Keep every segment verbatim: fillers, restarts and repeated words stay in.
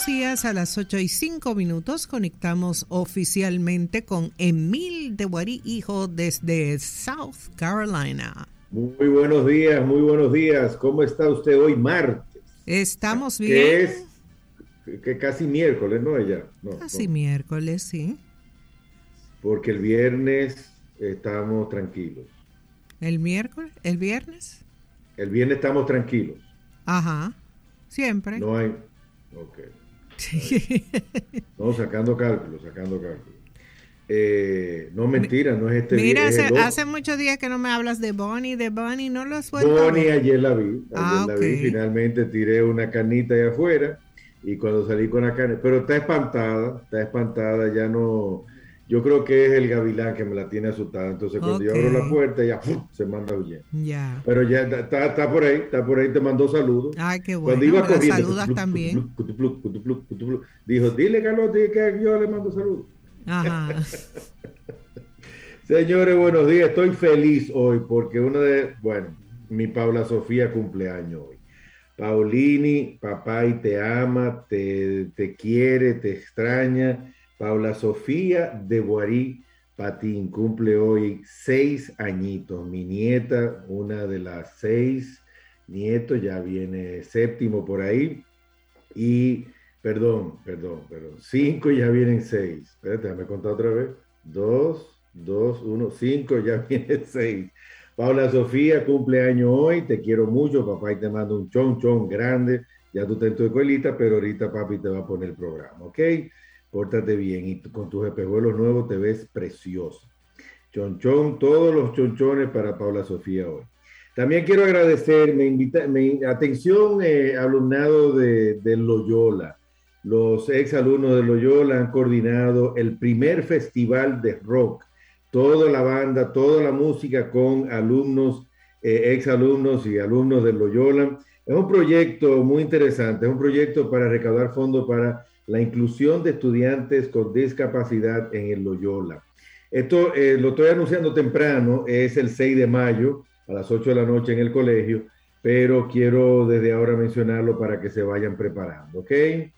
buenos días. A las ocho y cinco minutos conectamos oficialmente con Emil de Guarí, hijo, desde South Carolina. Muy buenos días, muy buenos días. ¿Cómo está usted hoy martes? Estamos bien. Que es que casi miércoles, ¿no? Ya, no, casi no. miércoles, sí. Porque el viernes estamos tranquilos. ¿El miércoles? ¿El viernes? El viernes estamos tranquilos. Ajá, siempre. No hay... Ok. Sí. No, sacando cálculos, sacando cálculos. Eh, no, mentira, no es este Mira, es hace, hace muchos días que no me hablas de Bonnie, de Bonnie, ¿no lo has vuelto Bonnie, a ver? ayer la vi, ayer ah, la okay. vi, finalmente tiré una canita ahí afuera y cuando salí con la carne, pero está espantada, está espantada, ya no, yo creo que es el gavilán que me la tiene asustada, entonces cuando okay. yo abro la puerta ya ¡fum! Se manda huyendo. Ya. Pero ya está, está por ahí, está por ahí, te mandó saludos. Ay, qué bueno. Cuando iba corriendo, saludas cutupluc, también. Cutupluc, cutupluc, cutupluc, dijo, dile Carlos que yo le mando saludos. Ajá. Señores, buenos días. Estoy feliz hoy porque una de, bueno, mi Paula Sofía cumpleaños hoy. Paulini, papá y te ama, te, te quiere, te extraña. Paula Sofía de Guarí Patín cumple hoy seis añitos. Mi nieta, una de las seis nietos, ya viene séptimo por ahí. Y, perdón, perdón, perdón, cinco ya vienen seis. Espérate, déjame contar otra vez. Dos. Dos, uno, cinco, ya viene seis. Paula Sofía, cumpleaños hoy, te quiero mucho, papá, y te mando un chon, chon grande. Ya tú estás en tu escuelita, pero ahorita papi te va a poner el programa, ¿ok? Pórtate bien y con tus espejuelos nuevos te ves precioso. Chon, chon, todos los chonchones para Paula Sofía hoy. También quiero agradecer, me invita, me, atención, eh, alumnado de, de Loyola. Los ex alumnos de Loyola han coordinado el primer festival de rock. Toda la banda, toda la música con alumnos, eh, ex alumnos y alumnos de Loyola. Es un proyecto muy interesante, es un proyecto para recaudar fondos para la inclusión de estudiantes con discapacidad en el Loyola. Esto eh, lo estoy anunciando temprano, es el seis de mayo a las ocho de la noche en el colegio, pero quiero desde ahora mencionarlo para que se vayan preparando, ¿ok?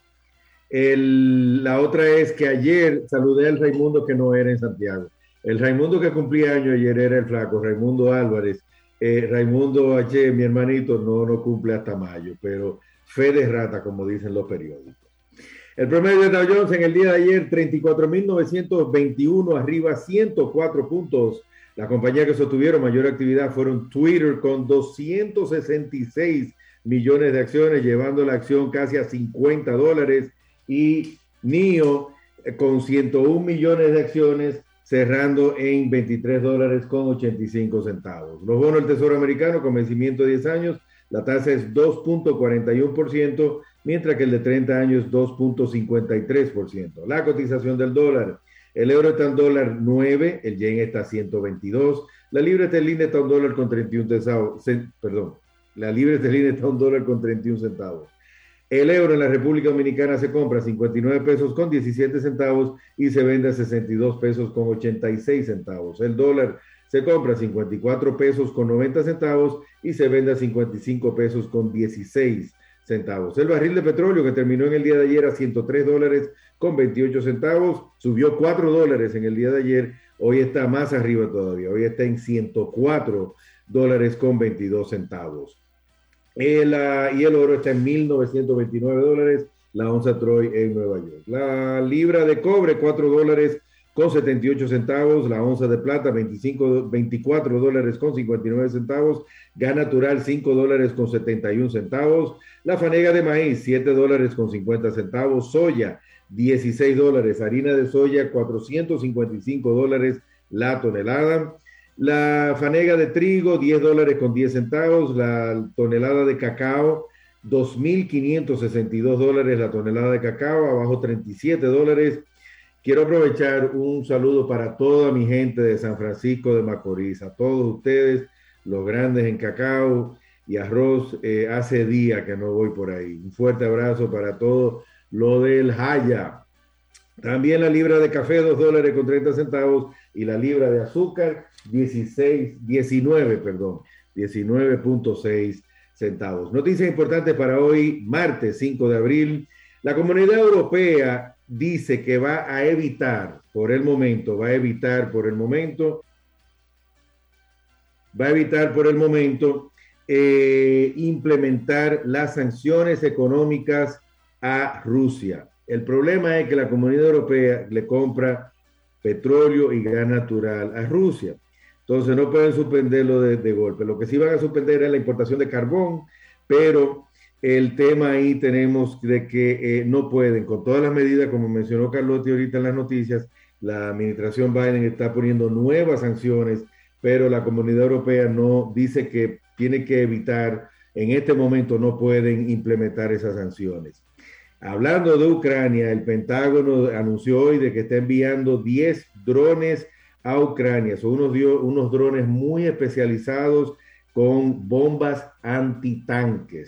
El, la otra es que ayer saludé al Raimundo que no era en Santiago. El Raimundo que cumplía año ayer era el flaco, Raimundo Álvarez. Eh, Raimundo H., mi hermanito, no, no cumple hasta mayo, pero fe de rata, como dicen los periódicos. El promedio de Dow Jones en el día de ayer, treinta y cuatro mil novecientos veintiuno, arriba ciento cuatro puntos. La compañía que sostuvieron mayor actividad fueron Twitter con doscientos sesenta y seis millones de acciones, llevando la acción casi a cincuenta dólares, y N I O eh, con ciento uno millones de acciones, cerrando en veintitrés dólares con ochenta y cinco centavos. Los bonos del Tesoro americano con vencimiento de diez años, la tasa es dos punto cuarenta y uno por ciento, mientras que el de treinta años dos punto cincuenta y tres por ciento. La cotización del dólar, el euro está en dólar nueve, el yen está a ciento veintidós, la libra esterlina está a un dólar con treinta y uno centavos, perdón, la libra esterlina está a un dólar con treinta y uno centavos. El euro en la República Dominicana se compra a cincuenta y nueve pesos con diecisiete centavos y se vende a sesenta y dos pesos con ochenta y seis centavos. El dólar se compra a cincuenta y cuatro pesos con noventa centavos y se vende a cincuenta y cinco pesos con dieciséis centavos. El barril de petróleo, que terminó en el día de ayer a ciento tres dólares con veintiocho centavos, subió cuatro dólares en el día de ayer, hoy está más arriba todavía, hoy está en ciento cuatro dólares con veintidós centavos. El, uh, y el oro está en mil novecientos veintinueve dólares, la onza Troy en Nueva York. La libra de cobre, cuatro dólares con setenta y ocho centavos, la onza de plata, veinticinco, veinticuatro dólares con cincuenta y nueve centavos, gas natural, cinco dólares con setenta y uno centavos, la fanega de maíz, siete dólares con cincuenta centavos, soya, dieciséis dólares, harina de soya, cuatrocientos cincuenta y cinco dólares la tonelada. La fanega de trigo, diez dólares con diez centavos. La tonelada de cacao, dos mil quinientos sesenta y dos dólares la tonelada de cacao, abajo treinta y siete dólares. Quiero aprovechar un saludo para toda mi gente de San Francisco de Macorís, a todos ustedes, los grandes en cacao y arroz. Eh, hace día que no voy por ahí. Un fuerte abrazo para todo lo del Jaya. También la libra de café, dos dólares con treinta centavos, y la libra de azúcar, dieciséis, diecinueve, perdón, diecinueve punto seis centavos. Noticias importantes para hoy, martes cinco de abril. La Comunidad Europea dice que va a evitar, por el momento, va a evitar por el momento, va a evitar por el momento eh, implementar las sanciones económicas a Rusia. El problema es que la Comunidad Europea le compra petróleo y gas natural a Rusia. Entonces no pueden suspenderlo de, de golpe. Lo que sí van a suspender es la importación de carbón, pero el tema ahí tenemos de que eh, no pueden, con todas las medidas, como mencionó Carlotti ahorita en las noticias, la administración Biden está poniendo nuevas sanciones, pero la Comunidad Europea no dice que tiene que evitar, en este momento no pueden implementar esas sanciones. Hablando de Ucrania, el Pentágono anunció hoy de que está enviando diez drones a Ucrania. Son unos, unos drones muy especializados con bombas antitanques.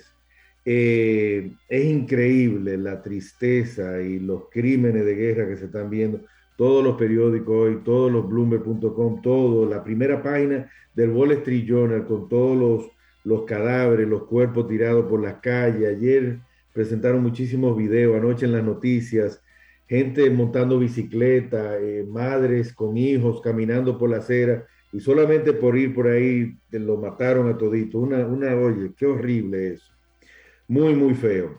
Eh, es increíble la tristeza y los crímenes de guerra que se están viendo. Todos los periódicos hoy, todos los Bloomberg punto com, todo, la primera página del Wall Street Journal con todos los, los cadáveres, los cuerpos tirados por las calles. Ayer presentaron muchísimos videos, anoche en las noticias, gente montando bicicleta, eh, madres con hijos caminando por la acera y solamente por ir por ahí lo mataron a todito. Una, una, oye, qué horrible eso. Muy, muy feo.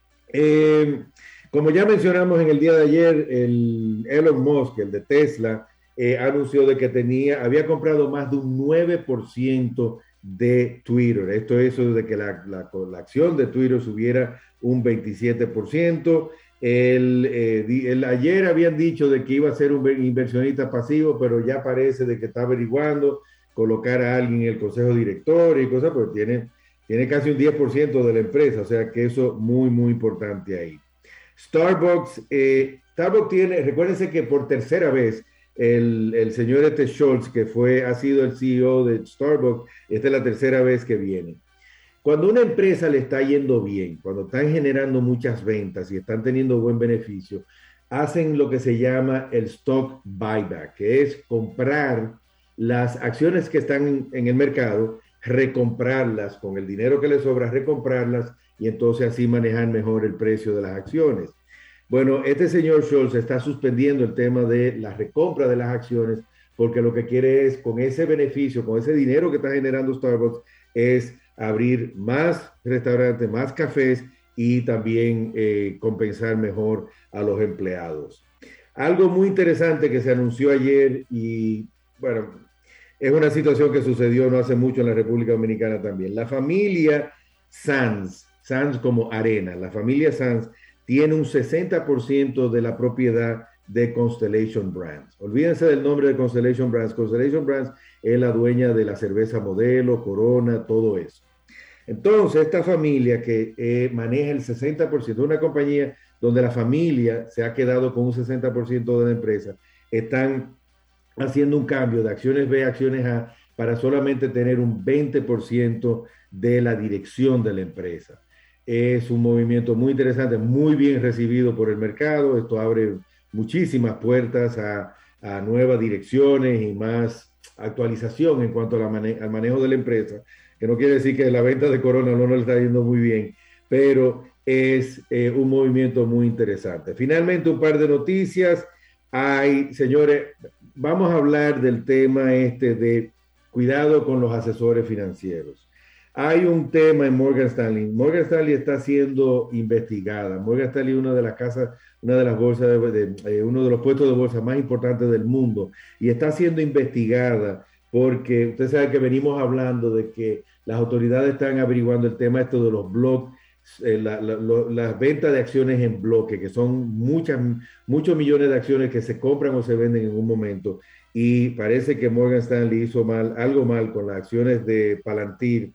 Eh, como ya mencionamos en el día de ayer, el Elon Musk, el de Tesla, eh, anunció de que tenía, había comprado más de un nueve por ciento de Twitter. Esto es eso de que la, la, la acción de Twitter subiera un veintisiete por ciento. El, eh, el, ayer habían dicho de que iba a ser un inversionista pasivo, pero ya parece de que está averiguando colocar a alguien en el consejo director y cosas, pero tiene, tiene casi un diez por ciento de la empresa, o sea que eso muy, muy importante ahí. Starbucks, eh, Starbucks tiene, recuérdense que por tercera vez el, el señor este Schultz, que fue, ha sido el C E O de Starbucks, esta es la tercera vez que viene. Cuando una empresa le está yendo bien, cuando están generando muchas ventas y están teniendo buen beneficio, hacen lo que se llama el stock buyback, que es comprar las acciones que están en el mercado, recomprarlas con el dinero que les sobra, recomprarlas y entonces así manejar mejor el precio de las acciones. Bueno, este señor Schultz está suspendiendo el tema de la recompra de las acciones porque lo que quiere es, con ese beneficio, con ese dinero que está generando Starbucks, es abrir más restaurantes, más cafés y también eh, compensar mejor a los empleados. Algo muy interesante que se anunció ayer y, bueno, es una situación que sucedió no hace mucho en la República Dominicana también. La familia Sanz, Sanz como arena, la familia Sanz tiene un sesenta por ciento de la propiedad de Constellation Brands. Olvídense del nombre de Constellation Brands. Constellation Brands es la dueña de la cerveza Modelo, Corona, todo eso. Entonces, esta familia que eh, maneja el sesenta por ciento, una compañía donde la familia se ha quedado con un sesenta por ciento de la empresa, están haciendo un cambio de acciones B a acciones A para solamente tener un veinte por ciento de la dirección de la empresa. Es un movimiento muy interesante, muy bien recibido por el mercado. Esto abre muchísimas puertas a, a nuevas direcciones y más actualización en cuanto a la mane- al manejo de la empresa, que no quiere decir que la venta de Corona no le está yendo muy bien, pero es eh, un movimiento muy interesante. Finalmente, un par de noticias. Hay, señores, vamos a hablar del tema este de cuidado con los asesores financieros. Hay un tema en Morgan Stanley. Morgan Stanley está siendo investigada. Morgan Stanley es una de las casas, una de las bolsas, de, de, eh, uno de los puestos de bolsa más importantes del mundo y está siendo investigada porque usted sabe que venimos hablando de que las autoridades están averiguando el tema esto de los bloques, eh, la, la, lo, las ventas de acciones en bloque, que son muchas, muchos millones de acciones que se compran o se venden en un momento. Y parece que Morgan Stanley hizo mal, algo mal con las acciones de Palantir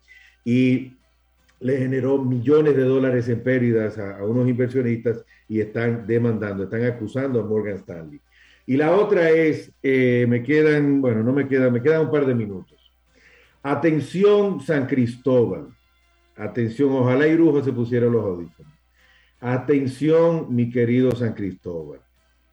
y le generó millones de dólares en pérdidas a, a unos inversionistas y están demandando, están acusando a Morgan Stanley. Y la otra es, eh, me quedan, bueno, no me quedan, me quedan un par de minutos. Atención San Cristóbal, atención, ojalá Irujo se pusiera los audífonos. Atención, mi querido San Cristóbal.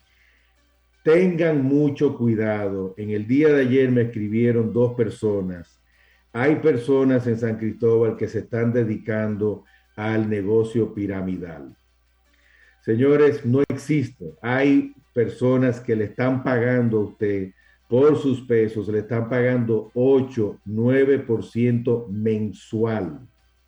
Tengan mucho cuidado. En el día de ayer me escribieron dos personas. Hay personas en San Cristóbal que se están dedicando al negocio piramidal. Señores, no existe. Hay personas que le están pagando a usted por sus pesos, le están pagando ocho, nueve por ciento mensual.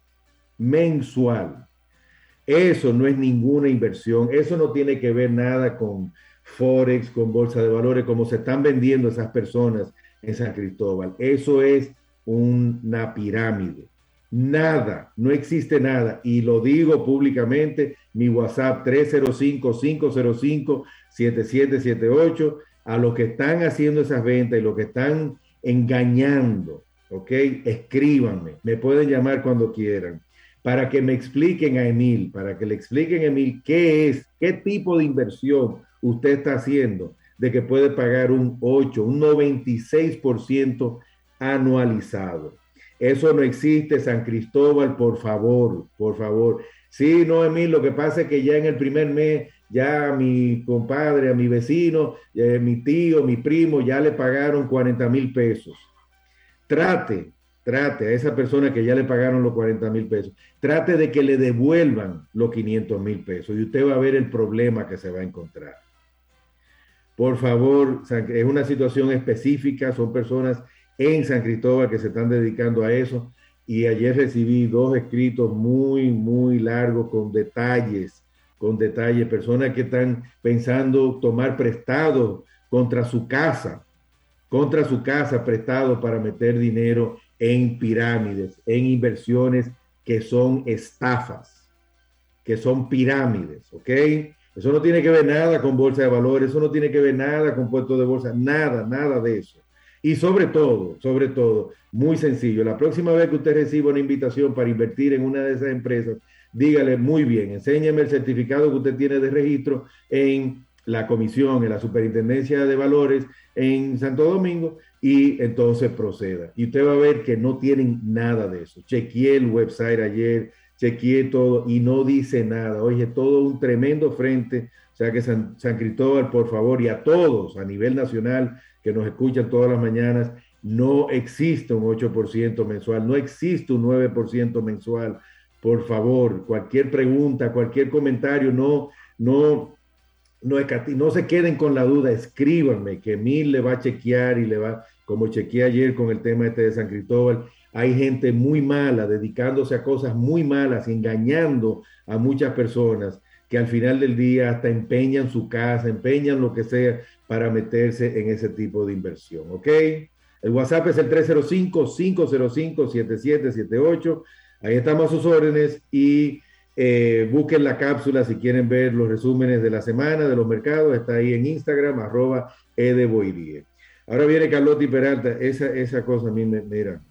Mensual. Eso no es ninguna inversión. Eso no tiene que ver nada con Forex, con bolsa de valores, como se están vendiendo esas personas en San Cristóbal. Eso es una pirámide. Nada, no existe nada. Y lo digo públicamente, mi WhatsApp tres cero cinco, cinco cero cinco, siete siete siete ocho, a los que están haciendo esas ventas y los que están engañando, ¿ok? Escríbanme, me pueden llamar cuando quieran, para que me expliquen a Emil, para que le expliquen a Emil qué es, qué tipo de inversión usted está haciendo, de que puede pagar un ocho, un noventa y seis por ciento anualizado. Eso no existe, San Cristóbal, por favor, por favor. Sí, no, Emil, lo que pasa es que ya en el primer mes, ya a mi compadre, a mi vecino, eh, mi tío, mi primo, ya le pagaron cuarenta mil pesos. Trate, trate a esa persona que ya le pagaron los cuarenta mil pesos, trate de que le devuelvan los quinientos mil pesos y usted va a ver el problema que se va a encontrar. Por favor, es una situación específica, son personas en San Cristóbal que se están dedicando a eso, y ayer recibí dos escritos muy, muy largos con detalles, con detalles, personas que están pensando tomar prestado contra su casa, contra su casa prestado para meter dinero en pirámides, en inversiones que son estafas, que son pirámides, ¿ok? Eso no tiene que ver nada con bolsa de valores, eso no tiene que ver nada con puestos de bolsa, nada, nada de eso. Y sobre todo, sobre todo, muy sencillo, la próxima vez que usted reciba una invitación para invertir en una de esas empresas, dígale muy bien, enséñeme el certificado que usted tiene de registro en la comisión, en la superintendencia de valores en Santo Domingo, y entonces proceda. Y usted va a ver que no tienen nada de eso. Chequeé el website ayer, chequeé todo y no dice nada. Oye, todo un tremendo frente. O sea que San, San Cristóbal, por favor, y a todos a nivel nacional que nos escuchan todas las mañanas, no existe un ocho por ciento mensual, no existe un nueve por ciento mensual. Por favor, cualquier pregunta, cualquier comentario, no, no, no, no se queden con la duda, escríbanme, que Emil le va a chequear y le va, como chequeé ayer con el tema este de San Cristóbal. Hay gente muy mala dedicándose a cosas muy malas, engañando a muchas personas que al final del día hasta empeñan su casa, empeñan lo que sea para meterse en ese tipo de inversión, ¿ok? El WhatsApp es el tres cero cinco, cinco cero cinco, siete siete siete ocho. Ahí estamos a sus órdenes y eh, busquen la cápsula si quieren ver los resúmenes de la semana, de los mercados. Está ahí en Instagram, arroba edeboirie. Ahora viene Carlotti Peralta. Esa, esa cosa a mí me, mira,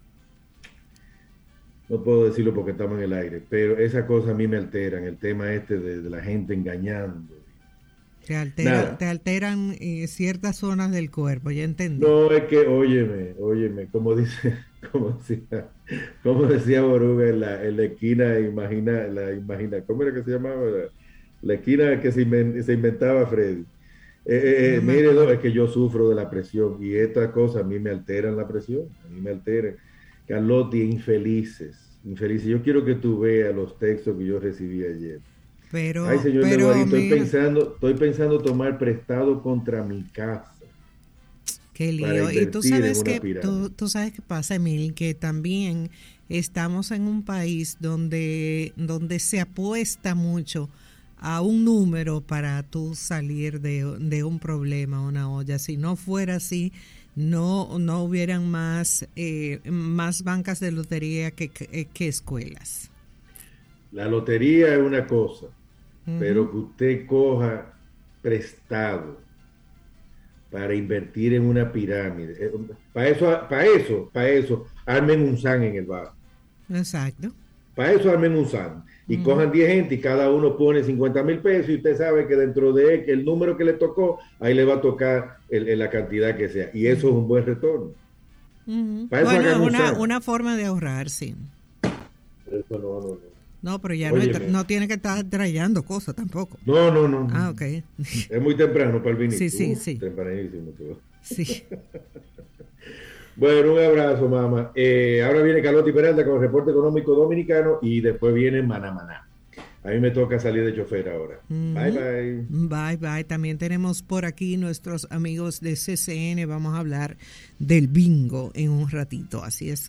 no puedo decirlo porque estamos en el aire, pero esa cosa a mí me alteran, el tema este de, de la gente engañando. Te, altera, te alteran eh, ciertas zonas del cuerpo, ya entendí. No, es que, óyeme, óyeme, como dice, como decía, como decía Boruga en la, en la esquina, imagina, la imagina, ¿cómo era que se llamaba? La, la esquina que se, invent, se inventaba Freddy. Eh, eh, no mire, no, es que yo sufro de la presión y estas cosas a mí me alteran la presión, a mí me alteran. Carlotti, infelices, infelices. Yo quiero que tú veas los textos que yo recibí ayer. Pero, Ay, señor pero Neguari, estoy mira, pensando, estoy pensando tomar prestado contra mi casa. Qué lío. Y tú sabes que tú, tú sabes qué pasa, Emil, que también estamos en un país donde, donde se apuesta mucho a un número para tú salir de, de un problema, una olla. Si no fuera así, no, no hubieran más, eh, más bancas de lotería que, que, que escuelas. La lotería es una cosa, uh-huh, pero que usted coja prestado para invertir en una pirámide. Para eso, para eso, para eso, armen un S A N en el barrio. Exacto. Para eso armen un S A N. Y uh-huh, cojan diez gente y cada uno pone cincuenta mil pesos y usted sabe que dentro de él, que el número que le tocó, ahí le va a tocar el, el, la cantidad que sea. Y eso uh-huh, es un buen retorno. Uh-huh. Para eso bueno, una, una forma de ahorrar, sí. Eso no, no, no. No, pero ya no, está, no tiene que estar trayendo cosas tampoco. No, no, no. Ah, ok. Es muy temprano para el vinito. Sí, sí, uh, sí. Tempranísimo todo. Sí. Bueno, un abrazo, mamá. Eh, ahora viene Carlotti Peralta con el reporte económico dominicano y después viene Maná Maná. A mí me toca salir de chofer ahora. Mm-hmm. Bye, bye. Bye, bye. También tenemos por aquí nuestros amigos de C C N. Vamos a hablar del bingo en un ratito. Así es